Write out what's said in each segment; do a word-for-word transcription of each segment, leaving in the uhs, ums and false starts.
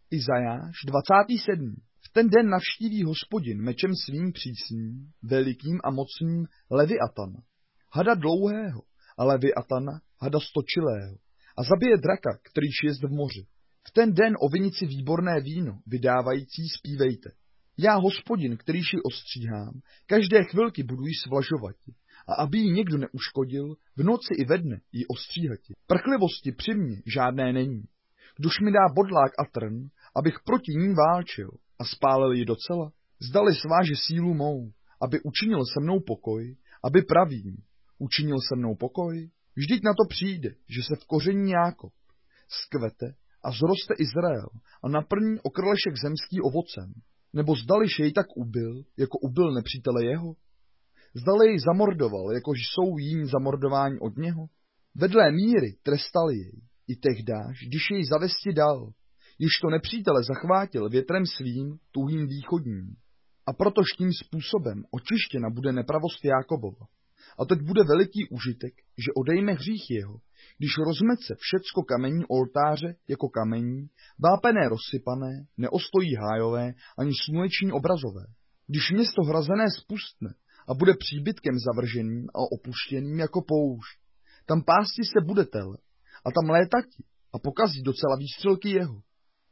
Izajáš dvacátý sedmý V ten den navštíví Hospodin mečem svým přísným, velikým a mocným Leviatana, hada dlouhého a Leviatana, hada stočilého, a zabije draka, kterýž jest v moři. V ten den o vinici výborné víno, vydávající zpívejte. Já, Hospodin, kterýž ji ostříhám, každé chvilky budu jí svlažovati, a aby jí někdo neuškodil, v noci i ve dne jí ostříhati. Prchlivosti při mně žádné není. Kdož mi dá bodlák a trn, abych proti ní válčil a spálil ji docela? Zdali sváže sílu mou, aby učinil se mnou pokoj, aby pravým učinil se mnou pokoj? Vždyť na to přijde, že se v koření Jákob skvete a zroste Izrael a naplní okrlešek zemský ovocem. Nebo zdališ jej tak ubil, jako ubil nepřítele jeho? Zdali jej zamordoval, jakož jsou jím zamordování od něho? Vedlé míry trestal jej, i tehdáž, když jej zavesti dal, již to nepřítele zachvátil větrem svým, tuhým východním. A protož tím způsobem očištěna bude nepravost Jákobova. A teď bude veliký užitek, že odejme hřích jeho, když rozmece všecko kamení oltáře jako kamení, vápené rozsypané, neostojí hájové, ani sluneční obrazové. Když město hrazené spustne a bude příbytkem zavrženým a opuštěným jako poušť, tam pásti se bude tele a tam létati a pokazí docela výstřelky jeho.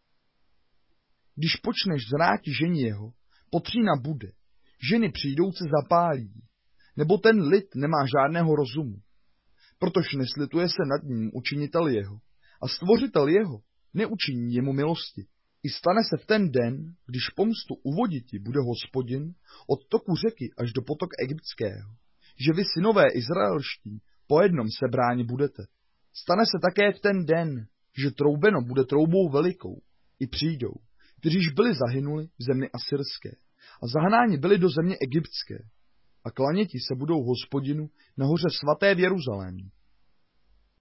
Když počneš zráti ženi jeho, potřína bude, ženy přijdouce zapálí, nebo ten lid nemá žádného rozumu, protože neslituje se nad ním učinitel jeho a stvořitel jeho neučiní jemu milosti. I stane se v ten den, když pomstu uvoditi bude Hospodin od toku řeky až do potok egyptského, že vy synové izraelští po jednom sebráni budete. Stane se také v ten den, že troubeno bude troubou velikou, i přijdou, kteříž byli zahynuli v zemi asyrské a zahnáni byli do země egyptské. A klaněti se budou Hospodinu na hoře svaté v Jeruzalémě.